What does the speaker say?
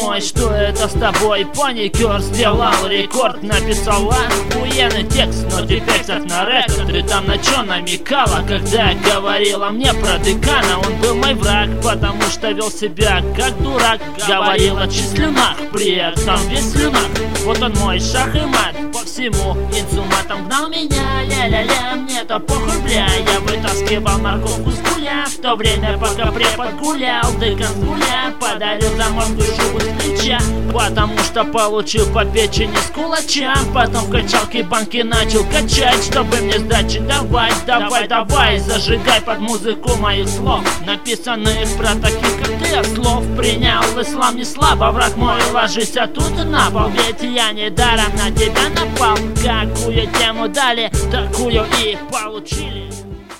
мой, что это с тобой? Паникер сделал рекорд, написала охуенный текст, но теперь так на рекорд. Ты там на чё намекала, когда говорила мне про декана? Он был мой враг, потому что вел себя как дурак. Говорил о числюнах, при этом весь слюнах. Вот он мой шах и мат, по всему инсуматом гнал меня. Ля-ля-ля, мне-то похуй, бля. Я вытаскивал морковку с гуля, в то время пока препод гулял. Декан с гуля подарил за мозгу шубу с плеча, потому что получил по печени с кулача. Потом в качалке банки начал качать, чтобы мне сдачи давать. Давай, давай, зажигай под музыку моих слов, написанных про таких, как ты, слов. Принял ислам не слабо, враг мой, ложись тут на пол, ведь я недаром на тебя напал. Какую тему дали, такую и получили.